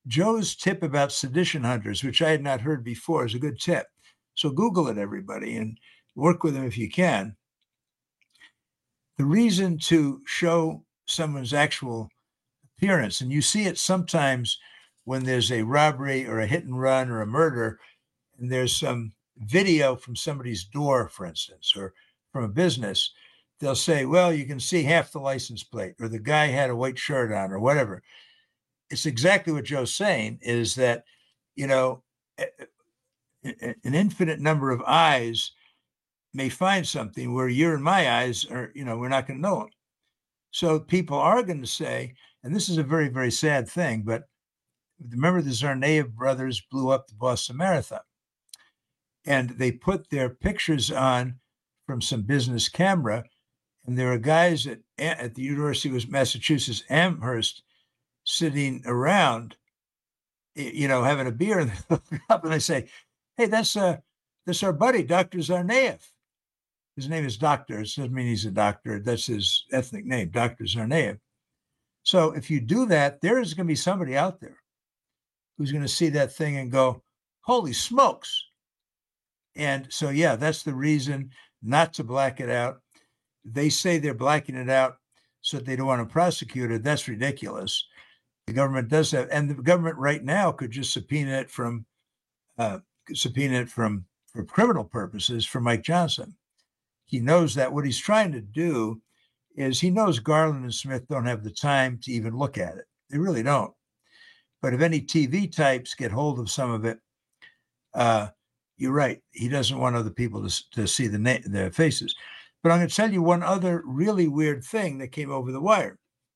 [SPEAKER 17] Joe's tip about sedition hunters, which I had not heard before, is a good tip. So Google it, everybody, and work with them if you can. The reason to show someone's actual appearance, and you see it sometimes when there's a robbery or a hit and run or a murder, and there's some video from somebody's door, for instance, or from a business, they'll say, well, you can see half the license plate, or the guy had a white shirt on, or whatever. It's exactly what Joe's saying, is that, you know, an infinite number of eyes may find something where your and my eyes are, you know, we're not going to know them. So people are going to say, and this is a very, very sad thing, but remember the Tsarnaev brothers blew up the Boston Marathon, and they put their pictures on from some business camera, and there are guys at, at the University of Massachusetts Amherst sitting around, you know, having a beer, and they look up and they say, hey, that's uh, that's our buddy, Doctor Tsarnaev. His name is Doctor. It doesn't mean he's a doctor. That's his ethnic name, Doctor Tsarnaev. So if you do that, there is going to be somebody out there who's going to see that thing and go, holy smokes. And so, yeah, that's the reason not to black it out. They say they're blacking it out so that they don't want to prosecute it. That's ridiculous. The government does that. And the government right now could just subpoena it from, uh, subpoena it from, for criminal purposes for Mike Johnson. He knows that. What he's trying to do is he knows Garland and Smith don't have the time to even look at it. They really don't. But if any T V types get hold of some of it, uh, you're right. He doesn't want other people to, to see the na- their faces. But I'm going to tell you one other really weird thing that came over the wire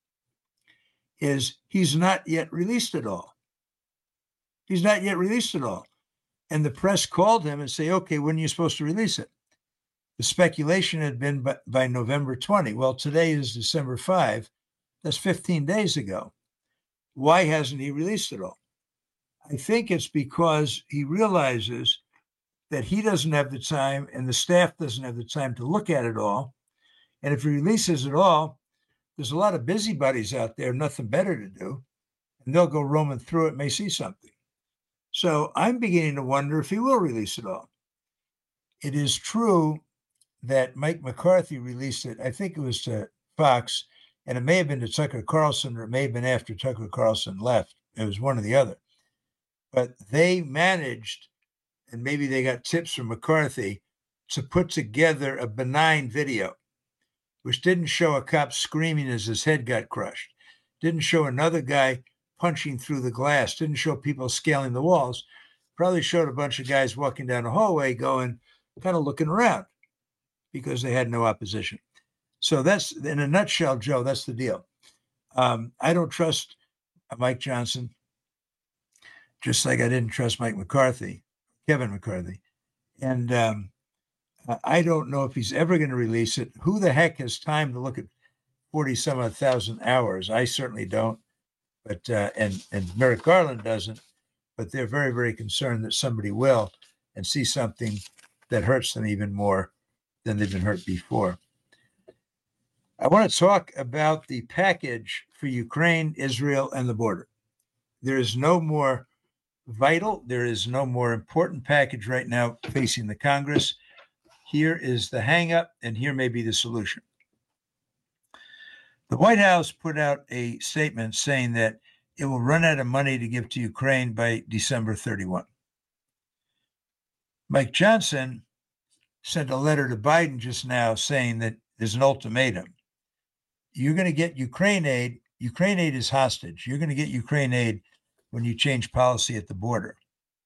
[SPEAKER 17] is he's not yet released it all. He's not yet released it all. And the press called him and say, okay, when are you supposed to release it? The speculation had been by, by November twentieth. Well, today is December fifth. That's fifteen days ago. Why hasn't he released it all? I think it's because he realizes that he doesn't have the time and the staff doesn't have the time to look at it all. And if he releases it all, there's a lot of busybodies out there, nothing better to do, and they'll go roaming through it, may see something. So I'm beginning to wonder if he will release it all. It is true that Mike McCarthy released it, I think it was to Fox, and it may have been to Tucker Carlson, or it may have been after Tucker Carlson left. It was one or the other. But they managed, and maybe they got tips from McCarthy, to put together a benign video, which didn't show a cop screaming as his head got crushed, didn't show another guy punching through the glass, didn't show people scaling the walls, probably showed a bunch of guys walking down a hallway going, kind of looking around, because they had no opposition. So that's, in a nutshell, Joe, that's the deal. Um, I don't trust Mike Johnson, just like I didn't trust Mike McCarthy, Kevin McCarthy. And um, I don't know if he's ever going to release it. Who the heck has time to look at forty some odd thousand hours? I certainly don't. But uh, and, and Merrick Garland doesn't. But they're very, very concerned that somebody will and see something that hurts them even more than they've been hurt before. I want to talk about the package for Ukraine, Israel, and the border. There is no more vital, there is no more important package right now facing the Congress. Here is the hang-up, and here may be the solution. The White House put out a statement saying that it will run out of money to give to Ukraine by December thirty-first. Mike Johnson sent a letter to Biden just now saying that there's an ultimatum. You're going to get Ukraine aid. Ukraine aid is hostage. You're going to get Ukraine aid when you change policy at the border.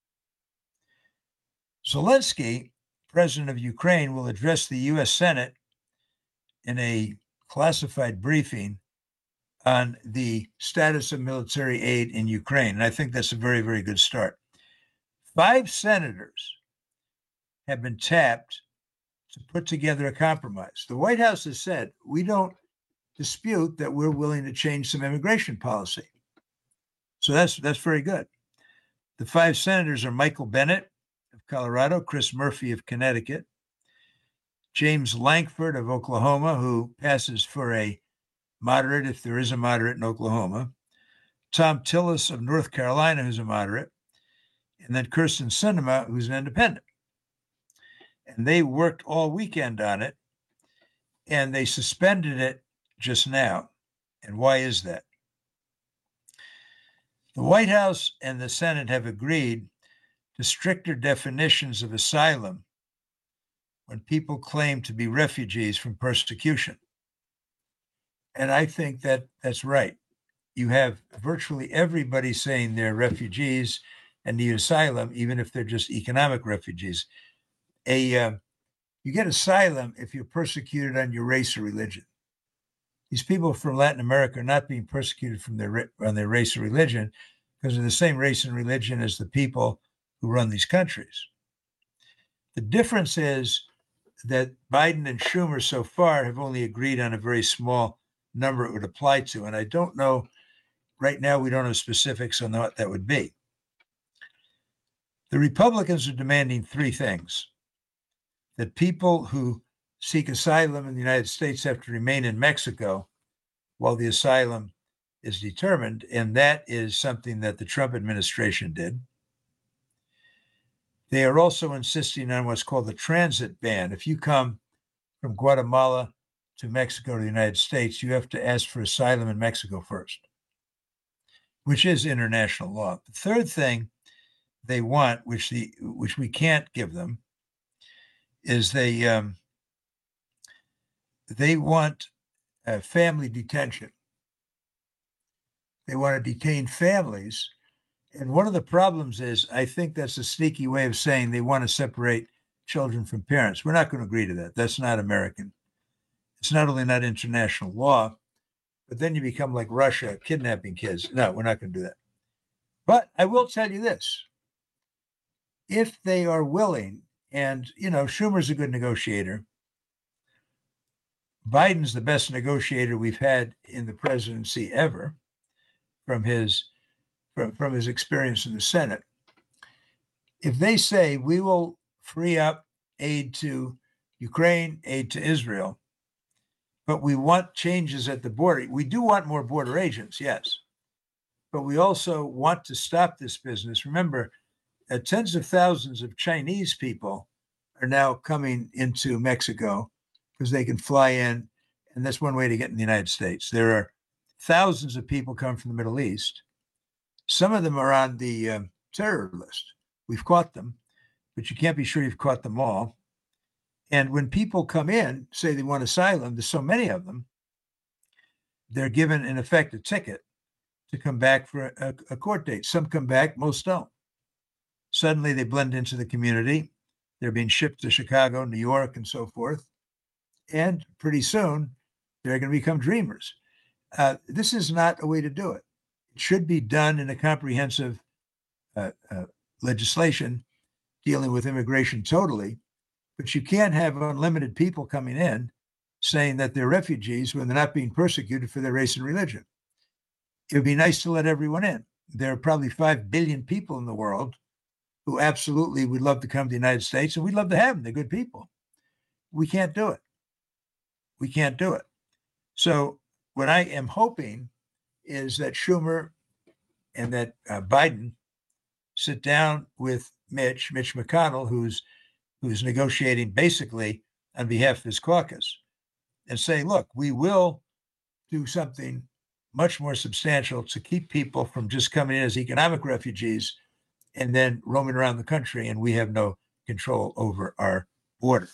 [SPEAKER 17] Zelensky, president of Ukraine, will address the U S Senate in a classified briefing on the status of military aid in Ukraine. And I think that's a very, very good start. Five senators have been tapped to put together a compromise. The White House has said, we don't dispute that we're willing to change some immigration policy. So that's that's very good. The five senators are Michael Bennet of Colorado, Chris Murphy of Connecticut, James Lankford of Oklahoma, who passes for a moderate, if there is a moderate in Oklahoma, Tom Tillis of North Carolina, who's a moderate, and then Kirsten Sinema, who's an independent. And they worked all weekend on it, and they suspended it just now. And why is that? The White House and the Senate have agreed to stricter definitions of asylum when people claim to be refugees from persecution. And I think that that's right. You have virtually everybody saying they're refugees and need asylum, even if they're just economic refugees. A uh, you get asylum if you're persecuted on your race or religion. These people from Latin America are not being persecuted from their on their race or religion because they're the same race and religion as the people who run these countries. The difference is that Biden and Schumer so far have only agreed on a very small number it would apply to, and I don't know. Right now, we don't have specifics on what that would be. The Republicans are demanding three things: that people who seek asylum in the United States have to remain in Mexico while the asylum is determined, and that is something that the Trump administration did. They are also insisting on what's called the transit ban. If you come from Guatemala to Mexico to the United States, you have to ask for asylum in Mexico first, which is international law. The third thing they want, which the which we can't give them, is they um, they want uh, family detention. They want to detain families. And one of the problems is, I think that's a sneaky way of saying they want to separate children from parents. We're not going to agree to that. That's not American. It's not only not international law, but then you become like Russia, kidnapping kids. No, we're not going to do that. But I will tell you this. If they are willing, and, you know, Schumer's a good negotiator. Biden's the best negotiator we've had in the presidency ever from his from, from his experience in the Senate. If they say we will free up aid to Ukraine, aid to Israel, but we want changes at the border. We do want more border agents, yes. But we also want to stop this business. Remember, uh, tens of thousands of Chinese people are now coming into Mexico because they can fly in, and that's one way to get in the United States. There are thousands of people come from the Middle East. Some of them are on the um, terror list. We've caught them, but you can't be sure you've caught them all. And when people come in, say they want asylum, there's so many of them, they're given, in effect, a ticket to come back for a, a court date. Some come back, most don't. Suddenly they blend into the community. They're being shipped to Chicago, New York, and so forth. And pretty soon, they're going to become dreamers. Uh, this is not a way to do it. It should be done in a comprehensive uh, uh, legislation dealing with immigration totally. But you can't have unlimited people coming in saying that they're refugees when they're not being persecuted for their race and religion. It would be nice to let everyone in. There are probably five billion people in the world who absolutely would love to come to the United States, and we'd love to have them. They're good people. We can't do it. We can't do it. So what I am hoping is that Schumer and that uh, Biden sit down with Mitch, Mitch McConnell, who's who's negotiating basically on behalf of his caucus, and say, look, we will do something much more substantial to keep people from just coming in as economic refugees and then roaming around the country, and we have no control over our border.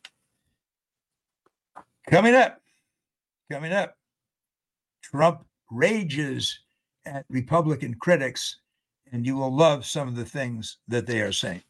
[SPEAKER 17] Coming up, coming up, Trump rages at Republican critics, and you will love some of the things that they are saying.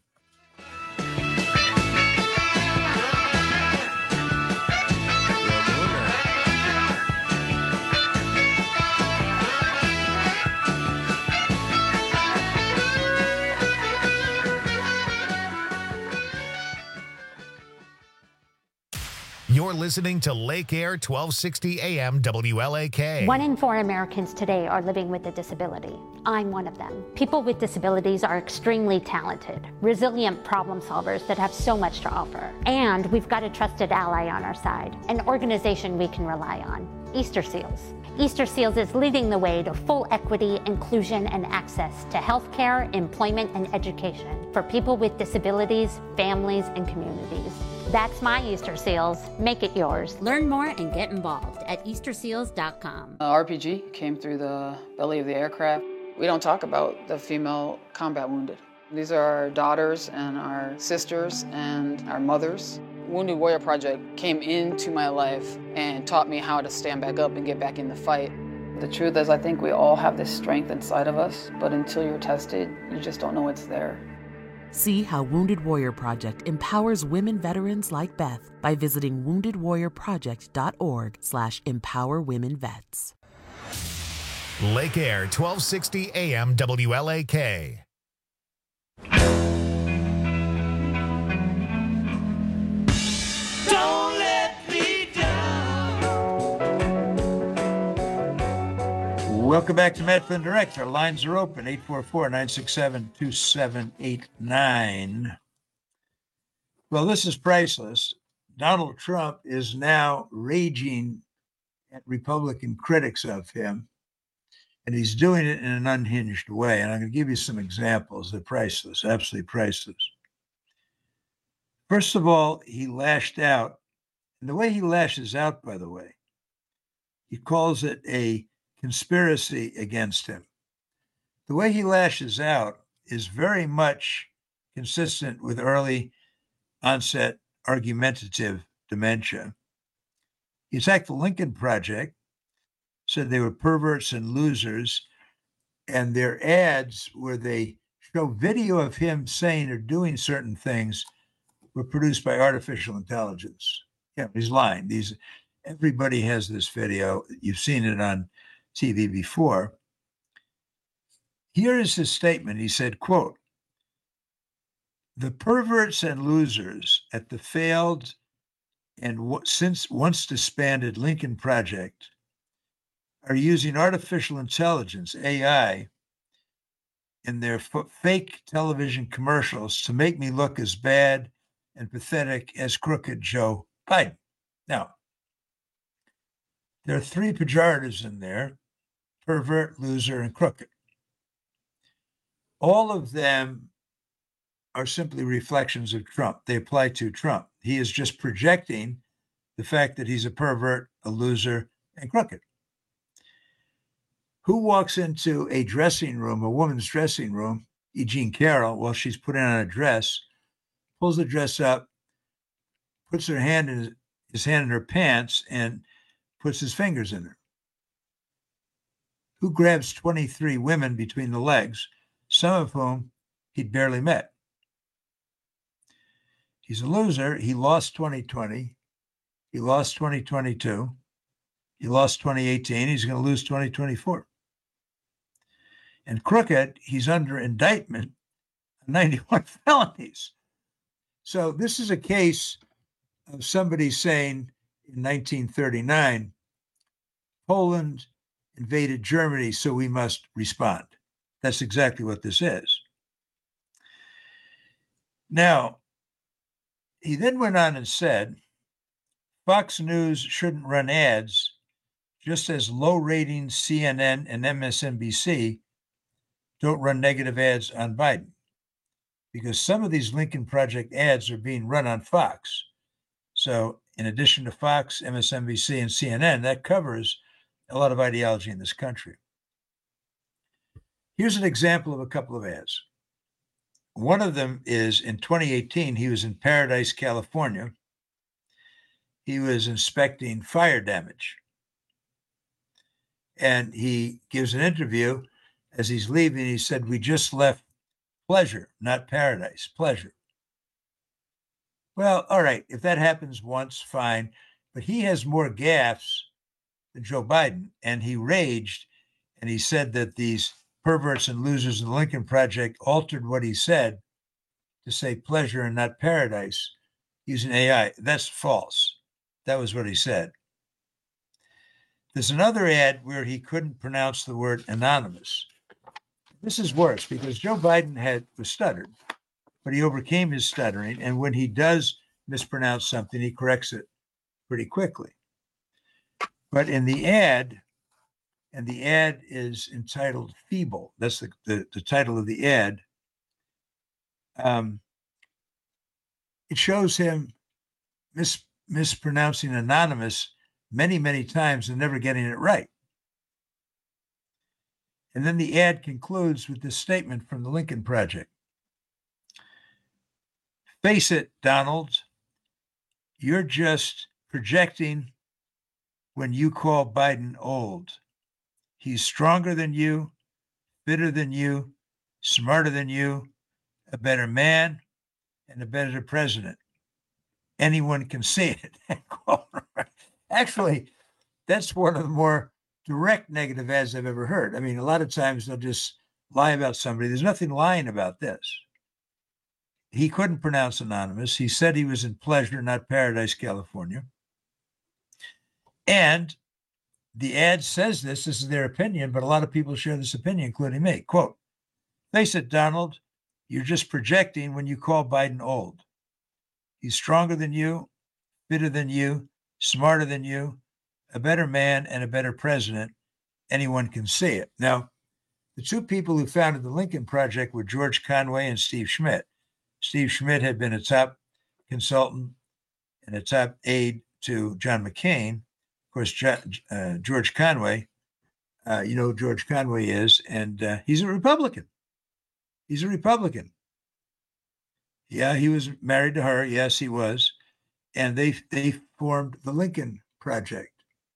[SPEAKER 1] You're listening to Lake Air twelve sixty A M W L A K.
[SPEAKER 8] One in four Americans today are living with a disability. I'm one of them. People with disabilities are extremely talented, resilient problem solvers that have so much to offer. And we've got a trusted ally on our side, an organization we can rely on. Easter Seals. Easter Seals is leading the way to full equity, inclusion, and access to healthcare, employment, and education for people with disabilities, families, and communities. That's my Easter Seals. Make it yours.
[SPEAKER 14] Learn more and get involved at easter seals dot com.
[SPEAKER 15] Uh, R P G came through the belly of the aircraft. We don't talk about the female combat wounded. These are our daughters and our sisters and our mothers. Wounded Warrior Project came into my life and taught me how to stand back up and get back in the fight. The truth is, I think we all have this strength inside of us, but until you're tested, you just don't know it's there.
[SPEAKER 16] See how Wounded Warrior Project empowers women veterans like Beth by visiting wounded warrior project dot org slash empower women vets.
[SPEAKER 1] Lake Air, twelve sixty A M W L A K.
[SPEAKER 18] Don't let me down.
[SPEAKER 17] Welcome back to Matt Flynn Direct. Our lines are open, eight four four, nine six seven, two seven eight nine. Well, this is priceless. Donald Trump is now raging at Republican critics of him, and he's doing it in an unhinged way. And I'm going to give you some examples. They're priceless, absolutely priceless. First of all, he lashed out. And the way he lashes out, by the way, he calls it a conspiracy against him. The way he lashes out is very much consistent with early onset argumentative dementia. He attacked the Lincoln Project, said they were perverts and losers, and their ads where they show video of him saying or doing certain things were produced by artificial intelligence. Yeah, he's lying. These, everybody has this video. You've seen it on T V before. Here is his statement. He said, quote, "The perverts and losers at the failed and w- since once disbanded Lincoln Project are using artificial intelligence, A I, in their f- fake television commercials to make me look as bad and pathetic as crooked Joe Biden." Now, there are three pejoratives in there: pervert, loser, and crooked. All of them are simply reflections of Trump. They apply to Trump. He is just projecting the fact that he's a pervert, a loser, and crooked. Who walks into a dressing room, a woman's dressing room, E. Jean Carroll, while she's putting on a dress, pulls the dress up, puts her hand in his, his hand in her pants, and puts his fingers in her? Who grabs twenty-three women between the legs, some of whom he'd barely met? He's a loser. He lost twenty twenty. He lost twenty twenty-two. He lost twenty eighteen. He's going to lose twenty twenty-four. And crooked, he's under indictment on ninety-one felonies. So this is a case of somebody saying in nineteen thirty-nine, Poland invaded Germany, so we must respond. That's exactly what this is. Now, he then went on and said, Fox News shouldn't run ads, just as low-rating C N N and M S N B C don't run negative ads on Biden, because some of these Lincoln Project ads are being run on Fox. So in addition to Fox, M S N B C, and C N N, that covers a lot of ideology in this country. Here's an example of a couple of ads. One of them is in twenty eighteen, he was in Paradise, California. He was inspecting fire damage. And he gives an interview. As he's leaving, he said, "We just left pleasure, not paradise, pleasure." Well, all right, if that happens once, fine. But he has more gaffes than Joe Biden. And he raged, and he said that these perverts and losers in the Lincoln Project altered what he said to say pleasure and not paradise using A I. That's false. That was what he said. There's another ad where he couldn't pronounce the word anonymous. This is worse because Joe Biden had was stuttered, but he overcame his stuttering. And when he does mispronounce something, he corrects it pretty quickly. But in the ad, and the ad is entitled Feeble. That's the, the, the title of the ad. Um, it shows him mis, mispronouncing anonymous many, many times and never getting it right. And then the ad concludes with this statement from the Lincoln Project. Face it, Donald, you're just projecting when you call Biden old. He's stronger than you, fitter than you, smarter than you, a better man, and a better president. Anyone can see it. Actually, that's one of the more direct negative ads I've ever heard. I mean, a lot of times they'll just lie about somebody. There's nothing lying about this. He couldn't pronounce anonymous. He said he was in Pleasure, not Paradise, California. And the ad says this, this is their opinion, but a lot of people share this opinion, including me. Quote, face it, Donald, you're just projecting when you call Biden old. He's stronger than you, fitter than you, smarter than you, a better man and a better president. Anyone can see it. Now, the two people who founded the Lincoln Project were George Conway and Steve Schmidt. Steve Schmidt had been a top consultant and a top aide to John McCain. Of course, John, uh, George Conway, uh, you know who George Conway is, and uh, he's a Republican. He's a Republican. Yeah, he was married to her. Yes, he was. And they they formed the Lincoln Project.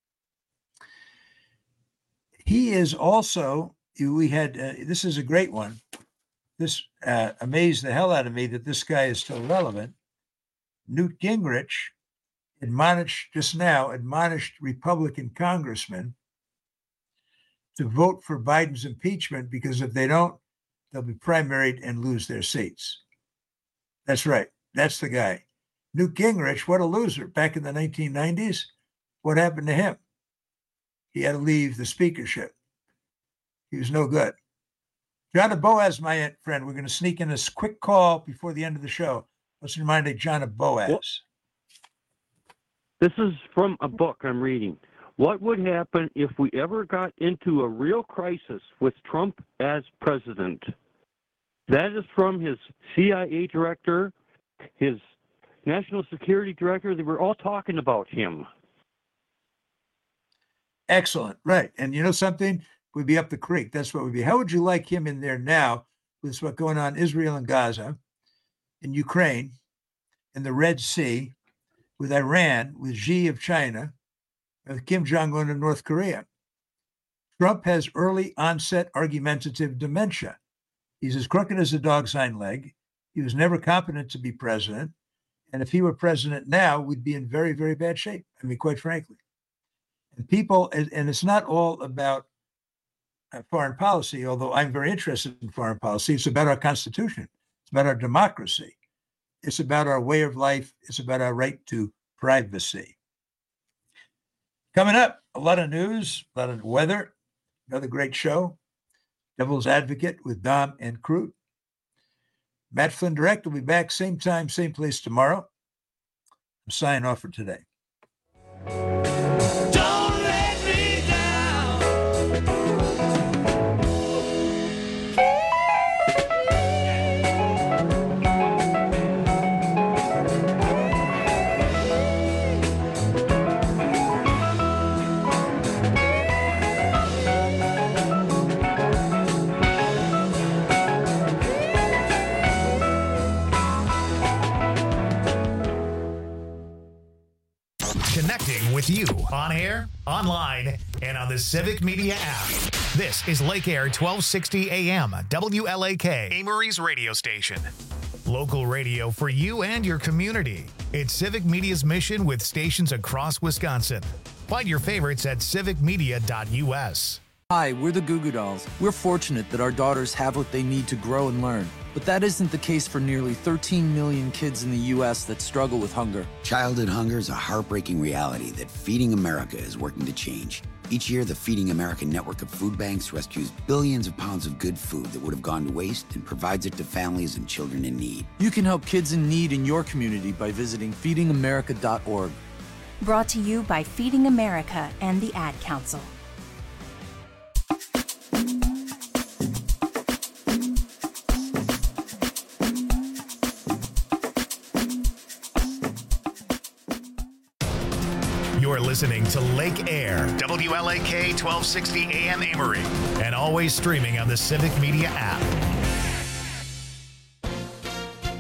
[SPEAKER 17] He is also, we had, uh, this is a great one. This uh, amazed the hell out of me that this guy is still relevant. Newt Gingrich admonished, just now, admonished Republican congressmen to vote for Biden's impeachment because if they don't, they'll be primaried and lose their seats. That's right. That's the guy. Newt Gingrich, what a loser. Back in the nineteen nineties, what happened to him? He had to leave the speakership. He was no good. John Boaz, my friend, we're going to sneak in this quick call before the end of the show. Let's remind you, John Boaz.
[SPEAKER 3] Well, this is from a book I'm reading. What would happen if we ever got into a real crisis with Trump as president? That is from his C I A director, his national security director. They were all talking about him.
[SPEAKER 17] Excellent. Right. And you know something? We'd be up the creek. That's what we'd be. How would you like him in there now with what's going on in Israel and Gaza, in Ukraine, in the Red Sea, with Iran, with Xi of China, with Kim Jong-un of North Korea? Trump has early onset argumentative dementia. He's as crooked as a dog's hind leg. He was never competent to be president. And if he were president now, we'd be in very, very bad shape. I mean, quite frankly. And people, and, and it's not all about uh, foreign policy, although I'm very interested in foreign policy. It's about our Constitution. It's about our democracy. It's about our way of life. It's about our right to privacy. Coming up, a lot of news, a lot of weather, another great show. Devil's Advocate with Dom and Crute. Matt Flynn Direct will be back same time, same place tomorrow. I'm signing off for today.
[SPEAKER 18] Don't let me down.
[SPEAKER 1] Connecting with you on air, online, and on the Civic Media app. This is Lake Air twelve sixty A M, W L A K, Amory's radio station. Local radio for you and your community. It's Civic Media's mission with stations across Wisconsin. Find your favorites at civic media dot U S.
[SPEAKER 19] Hi, we're the Goo Goo Dolls. We're fortunate that our daughters have what they need to grow and learn. But that isn't the case for nearly thirteen million kids in the U S that struggle with hunger.
[SPEAKER 20] Childhood hunger is a heartbreaking reality that Feeding America is working to change. Each year, the Feeding America network of food banks rescues billions of pounds of good food that would have gone to waste and provides it to families and children in need.
[SPEAKER 19] You can help kids in need in your community by visiting feeding america dot org.
[SPEAKER 2] Brought to you by Feeding America and the Ad Council.
[SPEAKER 1] You're listening to Lake Air, W L A K twelve sixty A M Amory, and always streaming on the Civic Media app.